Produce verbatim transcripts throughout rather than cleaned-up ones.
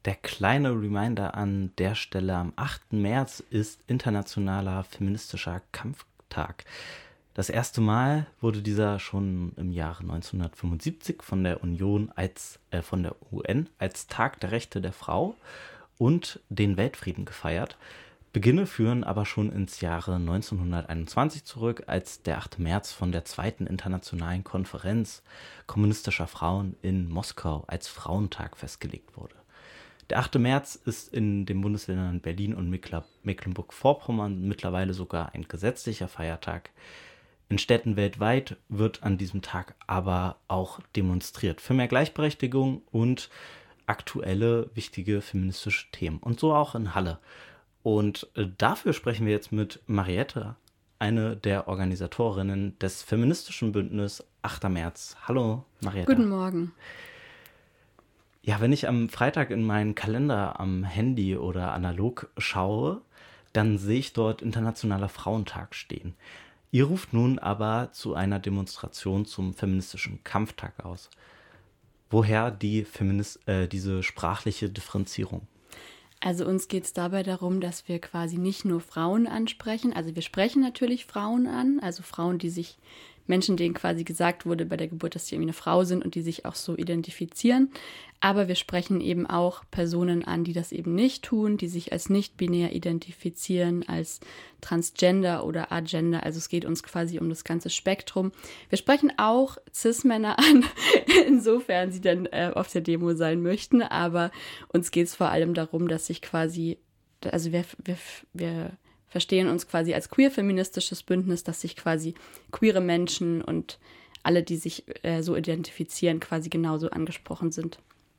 Der kleine Reminder an der Stelle: am achten März ist Internationaler Feministischer Kampftag. Das erste Mal wurde dieser schon im Jahre neunzehnhundertfünfundsiebzig von der Union als äh, von der U N als Tag der Rechte der Frau und den Weltfrieden gefeiert. Beginne führen aber schon ins Jahre neunzehnhunderteinundzwanzig zurück, als der achte März von der zweiten Internationalen Konferenz kommunistischer Frauen in Moskau als Frauentag festgelegt wurde. Der achte März ist in den Bundesländern Berlin und Mecklenburg-Vorpommern mittlerweile sogar ein gesetzlicher Feiertag. In Städten weltweit wird an diesem Tag aber auch demonstriert für mehr Gleichberechtigung und aktuelle, wichtige feministische Themen. Und so auch in Halle. Und dafür sprechen wir jetzt mit Mariette, eine der Organisatorinnen des feministischen Bündnisses achter März. Hallo, Mariette. Guten Morgen. Ja, wenn ich am Freitag in meinen Kalender am Handy oder analog schaue, dann sehe ich dort Internationaler Frauentag stehen. Ihr ruft nun aber zu einer Demonstration zum feministischen Kampftag aus. Woher die Feminist- äh, diese sprachliche Differenzierung? Also uns geht es dabei darum, dass wir quasi nicht nur Frauen ansprechen. Also wir sprechen natürlich Frauen an, also Frauen, die sich, Menschen, denen quasi gesagt wurde bei der Geburt, dass sie irgendwie eine Frau sind und die sich auch so identifizieren. Aber wir sprechen eben auch Personen an, die das eben nicht tun, die sich als nicht-binär identifizieren, als Transgender oder Agender. Also es geht uns quasi um das ganze Spektrum. Wir sprechen auch Cis-Männer an, insofern sie dann äh, auf der Demo sein möchten. Aber uns geht es vor allem darum, dass sich quasi, also wir, wir, wir verstehen uns quasi als queer-feministisches Bündnis, dass sich quasi queere Menschen und alle, die sich äh, so identifizieren, quasi genauso angesprochen sind.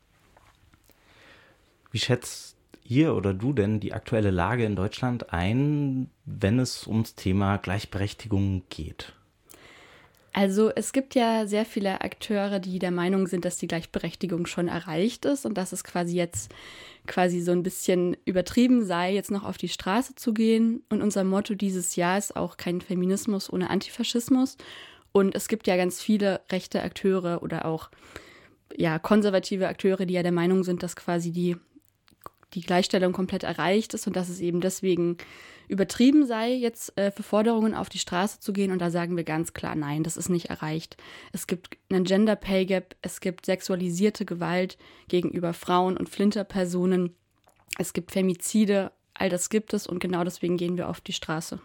Wie schätzt ihr oder du denn die aktuelle Lage in Deutschland ein, wenn es ums Thema Gleichberechtigung geht? Also es gibt ja sehr viele Akteure, die der Meinung sind, dass die Gleichberechtigung schon erreicht ist und dass es quasi jetzt quasi so ein bisschen übertrieben sei, jetzt noch auf die Straße zu gehen. Und unser Motto dieses Jahr ist auch kein Feminismus ohne Antifaschismus. Und es gibt ja ganz viele rechte Akteure oder auch ja, konservative Akteure, die ja der Meinung sind, dass quasi die, die Gleichstellung komplett erreicht ist und dass es eben deswegen übertrieben sei, jetzt äh, für Forderungen auf die Straße zu gehen. Und da sagen wir ganz klar, nein, das ist nicht erreicht. Es gibt einen Gender Pay Gap, es gibt sexualisierte Gewalt gegenüber Frauen und Flinterpersonen, es gibt Femizide, all das gibt es und genau deswegen gehen wir auf die Straße.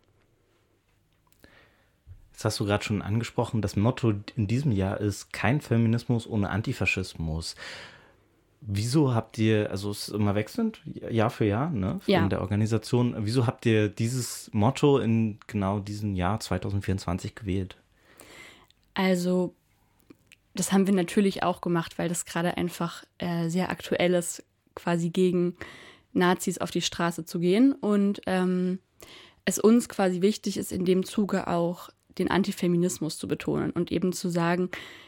Jetzt hast du gerade schon angesprochen, das Motto in diesem Jahr ist kein Feminismus ohne Antifaschismus. Wieso habt ihr, also es ist immer wechselnd, Jahr für Jahr, ne, von ja. der Organisation, wieso habt ihr dieses Motto in genau diesem Jahr zwanzig vierundzwanzig gewählt? Also das haben wir natürlich auch gemacht, weil das gerade einfach äh, sehr aktuell ist, quasi gegen Nazis auf die Straße zu gehen und ähm, es uns quasi wichtig ist, in dem Zuge auch den Antifeminismus zu betonen und eben zu sagen,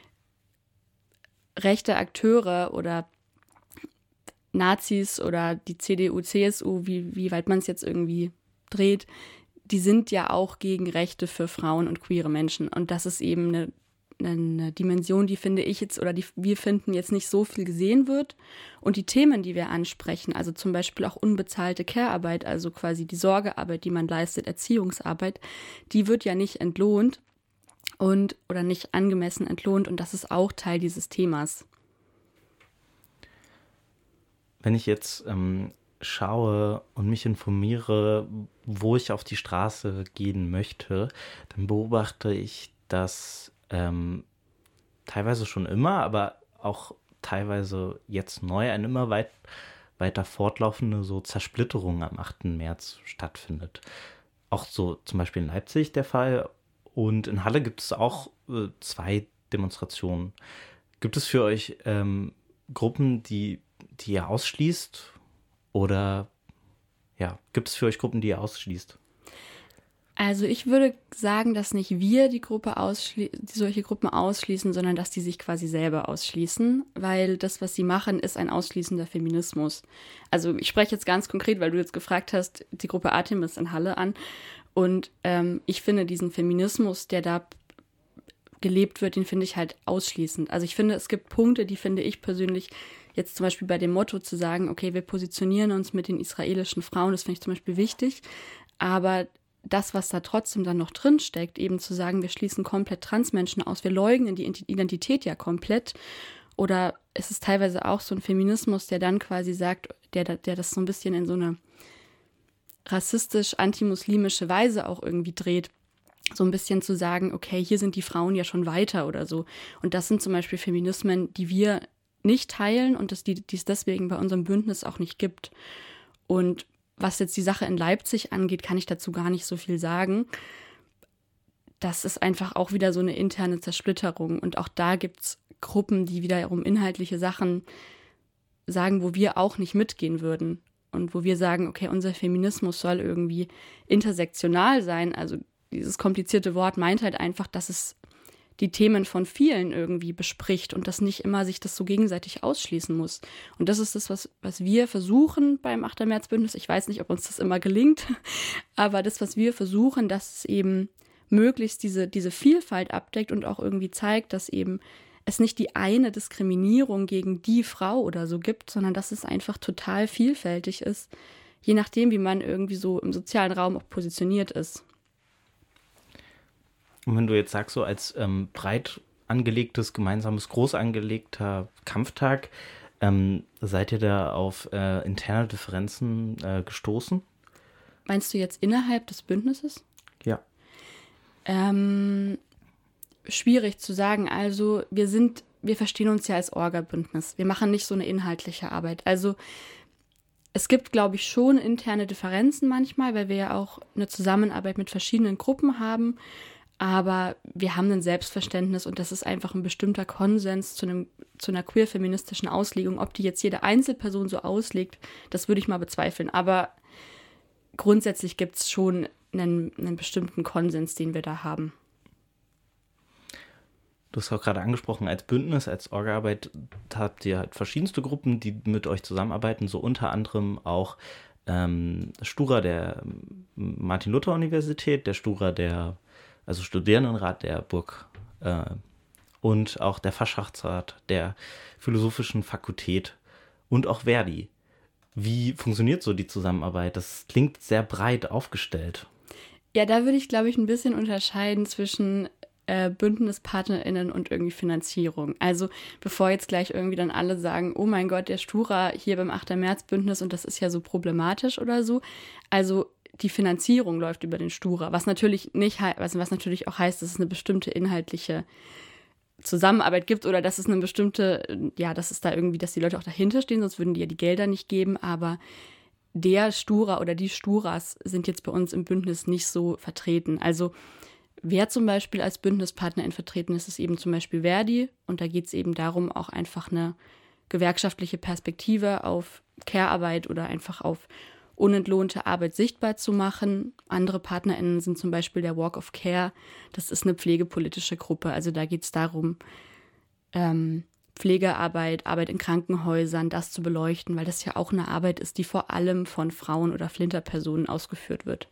rechte Akteure oder Nazis oder die C D U, C S U, wie, wie weit man es jetzt irgendwie dreht, die sind ja auch gegen Rechte für Frauen und queere Menschen. Und das ist eben eine, eine Dimension, die finde ich jetzt, oder die wir finden, jetzt nicht so viel gesehen wird. Und die Themen, die wir ansprechen, also zum Beispiel auch unbezahlte Care-Arbeit, also quasi die Sorgearbeit, die man leistet, Erziehungsarbeit, die wird ja nicht entlohnt und oder nicht angemessen entlohnt. Und das ist auch Teil dieses Themas. Wenn ich jetzt ähm, schaue und mich informiere, wo ich auf die Straße gehen möchte, dann beobachte ich, dass ähm, teilweise schon immer, aber auch teilweise jetzt neu eine immer weit, weiter fortlaufende so Zersplitterung am achten März stattfindet. Auch so zum Beispiel in Leipzig der Fall. Und in Halle gibt es auch äh, zwei Demonstrationen. Gibt es für euch ähm, Gruppen, die die ihr ausschließt? Oder ja, gibt es für euch Gruppen, die ihr ausschließt? Also ich würde sagen, dass nicht wir die Gruppe ausschli- die solche Gruppen ausschließen, sondern dass die sich quasi selber ausschließen, weil das, was sie machen, ist ein ausschließender Feminismus. Also ich spreche jetzt ganz konkret, weil du jetzt gefragt hast, die Gruppe Artemis in Halle an. Und ähm, ich finde diesen Feminismus, der da gelebt wird, den finde ich halt ausschließend. Also ich finde, es gibt Punkte, die finde ich persönlich jetzt zum Beispiel bei dem Motto zu sagen, okay, wir positionieren uns mit den israelischen Frauen, das finde ich zum Beispiel wichtig. Aber das, was da trotzdem dann noch drin steckt, eben zu sagen, wir schließen komplett Transmenschen aus, wir leugnen die Identität ja komplett. Oder es ist teilweise auch so ein Feminismus, der dann quasi sagt, der, der das so ein bisschen in so eine rassistisch-antimuslimische Weise auch irgendwie dreht. So ein bisschen zu sagen, okay, hier sind die Frauen ja schon weiter oder so. Und das sind zum Beispiel Feminismen, die wir nicht teilen und das, die, die es deswegen bei unserem Bündnis auch nicht gibt. Und was jetzt die Sache in Leipzig angeht, kann ich dazu gar nicht so viel sagen. Das ist einfach auch wieder so eine interne Zersplitterung. Und auch da gibt es Gruppen, die wiederum inhaltliche Sachen sagen, wo wir auch nicht mitgehen würden. Und wo wir sagen, okay, unser Feminismus soll irgendwie intersektional sein. Also dieses komplizierte Wort meint halt einfach, dass es die Themen von vielen irgendwie bespricht und dass nicht immer sich das so gegenseitig ausschließen muss. Und das ist das, was, was wir versuchen beim achter März Bündnis. Ich weiß nicht, ob uns das immer gelingt, aber das, was wir versuchen, dass es eben möglichst diese, diese Vielfalt abdeckt und auch irgendwie zeigt, dass eben es nicht die eine Diskriminierung gegen die Frau oder so gibt, sondern dass es einfach total vielfältig ist, je nachdem, wie man irgendwie so im sozialen Raum auch positioniert ist. Und wenn du jetzt sagst, so als ähm, breit angelegtes, gemeinsames, groß angelegter Kampftag, ähm, seid ihr da auf äh, interne Differenzen äh, gestoßen? Meinst du jetzt innerhalb des Bündnisses? Ja. Ähm, schwierig zu sagen. Also wir sind, wir verstehen uns ja als Orga-Bündnis. Wir machen nicht so eine inhaltliche Arbeit. Also es gibt, glaube ich, schon interne Differenzen manchmal, weil wir ja auch eine Zusammenarbeit mit verschiedenen Gruppen haben. Aber wir haben ein Selbstverständnis und das ist einfach ein bestimmter Konsens zu, einem, zu einer queer-feministischen Auslegung. Ob die jetzt jede Einzelperson so auslegt, das würde ich mal bezweifeln. Aber grundsätzlich gibt es schon einen, einen bestimmten Konsens, den wir da haben. Du hast auch gerade angesprochen, als Bündnis, als Orga-Arbeit habt ihr halt verschiedenste Gruppen, die mit euch zusammenarbeiten, so unter anderem auch ähm, Stura der Martin-Luther-Universität, der Stura der also Studierendenrat der Burg äh, und auch der Fachschaftsrat der Philosophischen Fakultät und auch Verdi. Wie funktioniert so die Zusammenarbeit? Das klingt sehr breit aufgestellt. Ja, da würde ich, glaube ich, ein bisschen unterscheiden zwischen äh, BündnispartnerInnen und irgendwie Finanzierung. Also bevor jetzt gleich irgendwie dann alle sagen, oh mein Gott, der Stura hier beim achter März Bündnis und das ist ja so problematisch oder so. Also die Finanzierung läuft über den Stura, was natürlich nicht, was, was natürlich auch heißt, dass es eine bestimmte inhaltliche Zusammenarbeit gibt oder dass es eine bestimmte, ja, dass es da irgendwie, dass die Leute auch dahinter stehen, sonst würden die ja die Gelder nicht geben, aber der Stura oder die Sturas sind jetzt bei uns im Bündnis nicht so vertreten. Also wer zum Beispiel als Bündnispartnerin vertreten ist, ist eben zum Beispiel Verdi und da geht es eben darum, auch einfach eine gewerkschaftliche Perspektive auf Care-Arbeit oder einfach auf unentlohnte Arbeit sichtbar zu machen. Andere PartnerInnen sind zum Beispiel der Walk of Care. Das ist eine pflegepolitische Gruppe. Also da geht es darum, ähm, Pflegearbeit, Arbeit in Krankenhäusern, das zu beleuchten, weil das ja auch eine Arbeit ist, die vor allem von Frauen oder Flinterpersonen ausgeführt wird.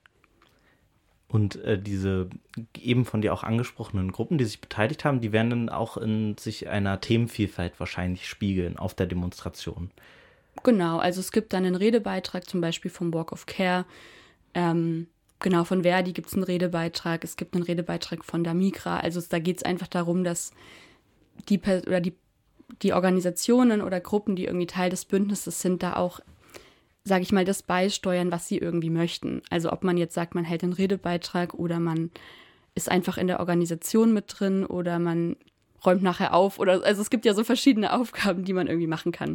Und äh, diese eben von dir auch angesprochenen Gruppen, die sich beteiligt haben, die werden dann auch in sich einer Themenvielfalt wahrscheinlich spiegeln auf der Demonstration. Genau, also es gibt dann einen Redebeitrag zum Beispiel vom Walk of Care. Ähm, genau, von Verdi gibt es einen Redebeitrag. Es gibt einen Redebeitrag von der Migra. Also da geht es einfach darum, dass die, oder die, die Organisationen oder Gruppen, die irgendwie Teil des Bündnisses sind, da auch, sage ich mal, das beisteuern, was sie irgendwie möchten. Also ob man jetzt sagt, man hält einen Redebeitrag oder man ist einfach in der Organisation mit drin oder man räumt nachher auf. Oder also es gibt ja so verschiedene Aufgaben, die man irgendwie machen kann.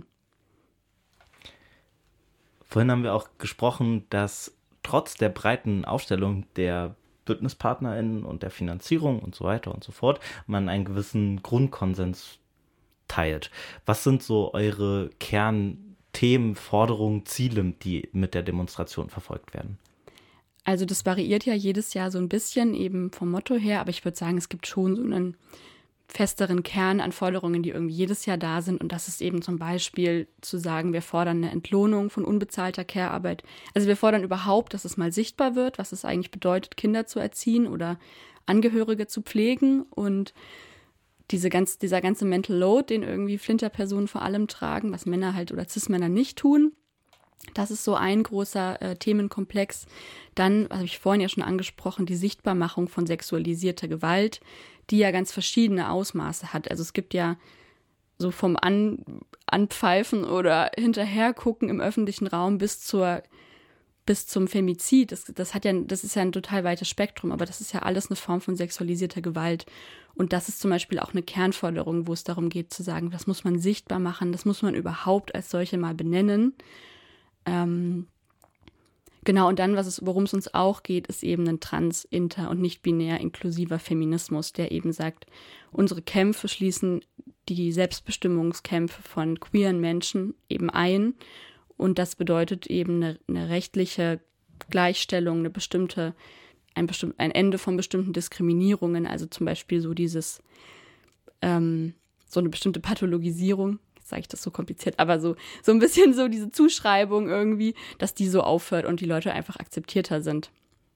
Vorhin haben wir auch gesprochen, dass trotz der breiten Aufstellung der BündnispartnerInnen und der Finanzierung und so weiter und so fort, man einen gewissen Grundkonsens teilt. Was sind so eure Kernthemen, Forderungen, Ziele, die mit der Demonstration verfolgt werden? Also das variiert ja jedes Jahr so ein bisschen eben vom Motto her, aber ich würde sagen, es gibt schon so einen festeren Kern an Forderungen, die irgendwie jedes Jahr da sind. Und das ist eben zum Beispiel zu sagen, wir fordern eine Entlohnung von unbezahlter Care-Arbeit. Also wir fordern überhaupt, dass es mal sichtbar wird, was es eigentlich bedeutet, Kinder zu erziehen oder Angehörige zu pflegen. Und diese ganz, dieser ganze Mental Load, den irgendwie Flinterpersonen vor allem tragen, was Männer halt oder Cis-Männer nicht tun. Das ist so ein großer äh, Themenkomplex. Dann, habe ich vorhin ja schon angesprochen, die Sichtbarmachung von sexualisierter Gewalt, die ja ganz verschiedene Ausmaße hat. Also es gibt ja so vom An, Anpfeifen oder Hinterhergucken im öffentlichen Raum bis zur bis zum Femizid. Das, das hat ja, das ist ja ein total weites Spektrum, aber das ist ja alles eine Form von sexualisierter Gewalt. Und das ist zum Beispiel auch eine Kernforderung, wo es darum geht zu sagen, das muss man sichtbar machen, das muss man überhaupt als solche mal benennen. Ähm, genau, und dann, was es, worum es uns auch geht, ist eben ein trans-, inter- und nicht-binär inklusiver Feminismus, der eben sagt, unsere Kämpfe schließen die Selbstbestimmungskämpfe von queeren Menschen eben ein. Und das bedeutet eben eine, eine rechtliche Gleichstellung, eine bestimmte, ein, bestimm, ein Ende von bestimmten Diskriminierungen, also zum Beispiel so dieses, ähm, so eine bestimmte Pathologisierung, jetzt sage ich das so kompliziert, aber so, so ein bisschen so diese Zuschreibung irgendwie, dass die so aufhört und die Leute einfach akzeptierter sind.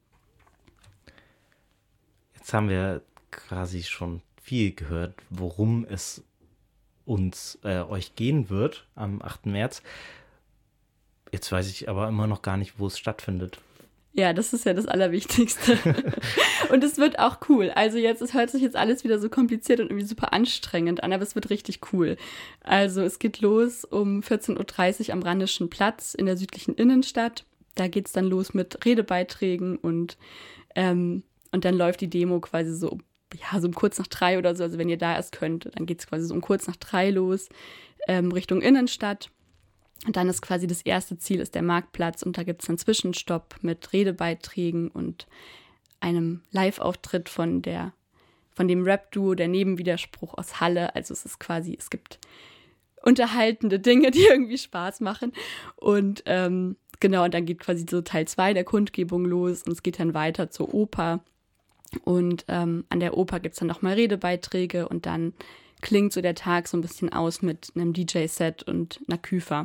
Jetzt haben wir quasi schon viel gehört, worum es uns, äh, euch gehen wird am achten März. Jetzt weiß ich aber immer noch gar nicht, wo es stattfindet. Ja, das ist ja das Allerwichtigste. Und es wird auch cool. Also jetzt, es hört sich jetzt alles wieder so kompliziert und irgendwie super anstrengend an, aber es wird richtig cool. Also es geht los um vierzehn Uhr dreißig am Rheinischen Platz in der südlichen Innenstadt. Da geht es dann los mit Redebeiträgen und, ähm, und dann läuft die Demo quasi so, ja, so um kurz nach drei oder so. Also wenn ihr da erst könnt, dann geht es quasi so um kurz nach drei los, ähm, Richtung Innenstadt. Und dann ist quasi das erste Ziel ist der Marktplatz und da gibt es einen Zwischenstopp mit Redebeiträgen und einem Live-Auftritt von der, von dem Rap-Duo Der Nebenwiderspruch aus Halle. Also es ist quasi, es gibt unterhaltende Dinge, die irgendwie Spaß machen. Und ähm, genau, und dann geht quasi so Teil zwei der Kundgebung los und es geht dann weiter zur Oper. Und ähm, an der Oper gibt es dann nochmal Redebeiträge und dann klingt so der Tag so ein bisschen aus mit einem D J-Set und einer Küfer.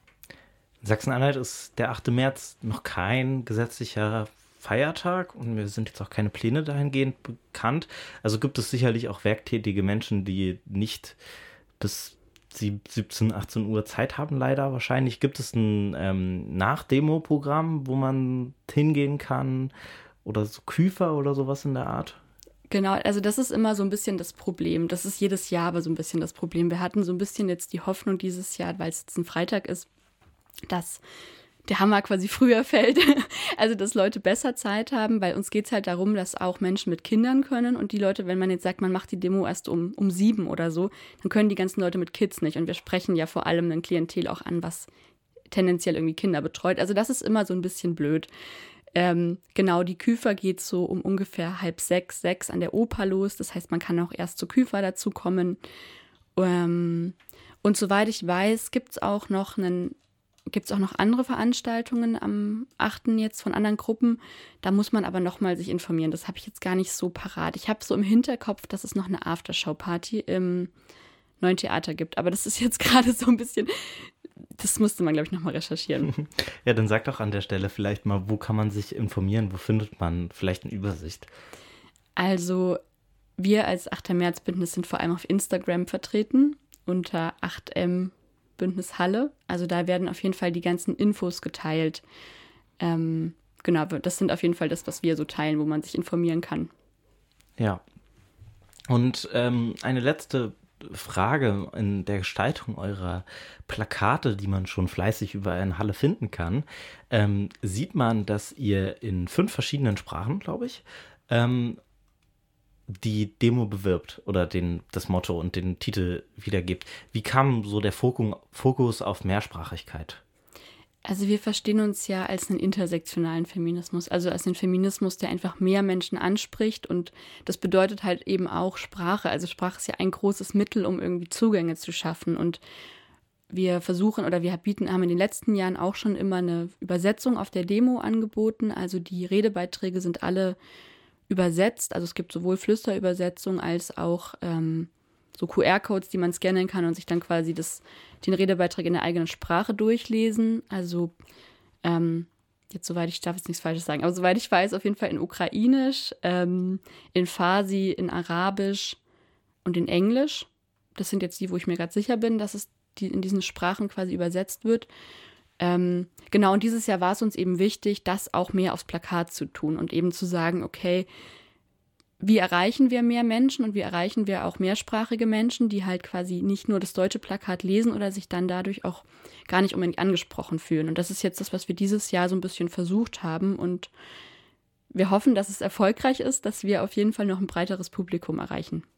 In Sachsen-Anhalt ist der achte März noch kein gesetzlicher Feiertag und mir sind jetzt auch keine Pläne dahingehend bekannt. Also gibt es sicherlich auch werktätige Menschen, die nicht bis siebzehn, achtzehn Uhr Zeit haben, leider wahrscheinlich. Gibt es ein ähm, Nach-Demo-Programm, wo man hingehen kann oder so Küfer oder sowas in der Art? Genau, also das ist immer so ein bisschen das Problem. Das ist jedes Jahr aber so ein bisschen das Problem. Wir hatten so ein bisschen jetzt die Hoffnung dieses Jahr, weil es jetzt ein Freitag ist, dass der Hammer quasi früher fällt, also dass Leute besser Zeit haben, weil uns geht es halt darum, dass auch Menschen mit Kindern können und die Leute, wenn man jetzt sagt, man macht die Demo erst um, um sieben oder so, dann können die ganzen Leute mit Kids nicht und wir sprechen ja vor allem ein Klientel auch an, was tendenziell irgendwie Kinder betreut, also das ist immer so ein bisschen blöd. Ähm, genau, die Küfer geht so um ungefähr halb sechs, sechs an der Oper los, das heißt, man kann auch erst zur Küfer dazu kommen ähm, und soweit ich weiß, gibt es auch noch einen Gibt es auch noch andere Veranstaltungen am achten jetzt von anderen Gruppen. Da muss man aber nochmal sich informieren. Das habe ich jetzt gar nicht so parat. Ich habe so im Hinterkopf, dass es noch eine Aftershow-Party im Neuen Theater gibt. Aber das ist jetzt gerade so ein bisschen, das musste man, glaube ich, nochmal recherchieren. Ja, dann sag doch an der Stelle vielleicht mal, wo kann man sich informieren? Wo findet man vielleicht eine Übersicht? Also wir als achter März-Bündnis sind vor allem auf Instagram vertreten unter acht M Bündnis Halle. Also da werden auf jeden Fall die ganzen Infos geteilt. Ähm, genau, das sind auf jeden Fall das, was wir so teilen, wo man sich informieren kann. Ja. Und ähm, eine letzte Frage in der Gestaltung eurer Plakate, die man schon fleißig überall in Halle finden kann. Ähm, sieht man, dass ihr in fünf verschiedenen Sprachen, glaube ich, ähm, die Demo bewirbt oder den, das Motto und den Titel wiedergibt. Wie kam so der Fokus auf Mehrsprachigkeit? Also wir verstehen uns ja als einen intersektionalen Feminismus, also als einen Feminismus, der einfach mehr Menschen anspricht und das bedeutet halt eben auch Sprache. Also Sprache ist ja ein großes Mittel, um irgendwie Zugänge zu schaffen und wir versuchen oder wir bieten, haben in den letzten Jahren auch schon immer eine Übersetzung auf der Demo angeboten. Also die Redebeiträge sind alle übersetzt, also es gibt sowohl Flüsterübersetzung als auch ähm, so Q R-Codes, die man scannen kann und sich dann quasi das, den Redebeitrag in der eigenen Sprache durchlesen. Also ähm, jetzt soweit ich, darf jetzt nichts Falsches sagen, aber soweit ich weiß, auf jeden Fall in Ukrainisch, ähm, in Farsi, in Arabisch, und in Englisch. Das sind jetzt die, wo ich mir gerade sicher bin, dass es die in diesen Sprachen quasi übersetzt wird. Ähm, genau, und dieses Jahr war es uns eben wichtig, das auch mehr aufs Plakat zu tun und eben zu sagen, okay, wie erreichen wir mehr Menschen und wie erreichen wir auch mehrsprachige Menschen, die halt quasi nicht nur das deutsche Plakat lesen oder sich dann dadurch auch gar nicht unbedingt angesprochen fühlen. Und das ist jetzt das, was wir dieses Jahr so ein bisschen versucht haben. Und wir hoffen, dass es erfolgreich ist, dass wir auf jeden Fall noch ein breiteres Publikum erreichen.